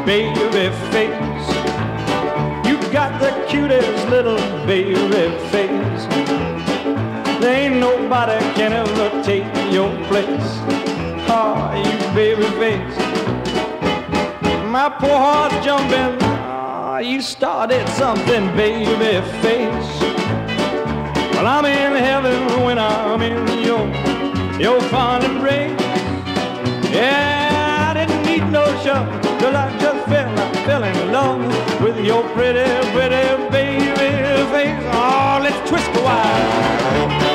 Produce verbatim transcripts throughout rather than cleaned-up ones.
baby face. You got the cutest little baby face. There ain't nobody can ever take your place. Oh, you baby face. My poor heart's jumping. Oh, you started something, baby face. Well, I'm in heaven when I'm in your, your fond embrace. Yeah, I didn't need no show, 'cause I just fell, I fell in love with your pretty, pretty baby face. Oh, let's twist a while.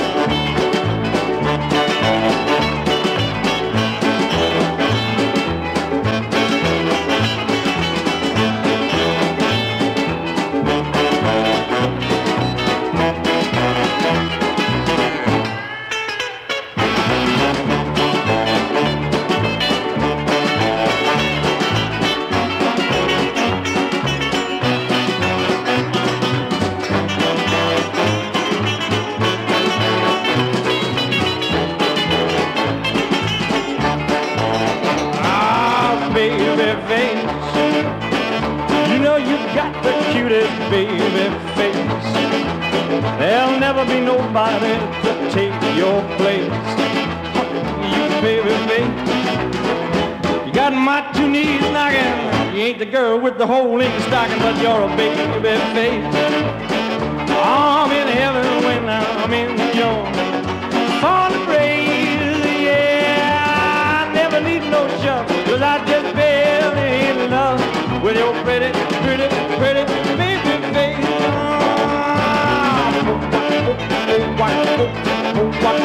Baby face, you know you got the cutest baby face. There'll never be nobody to take your place. You baby face, you got my two knees knocking. You ain't the girl with the hole in your stocking, but you're a baby face. I'm in heaven when I'm in your fond embrace. Yeah, I never need no shove, 'cause I just fell in love with your pretty, pretty, pretty baby face.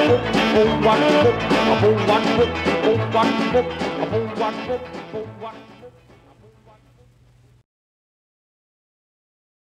Oh,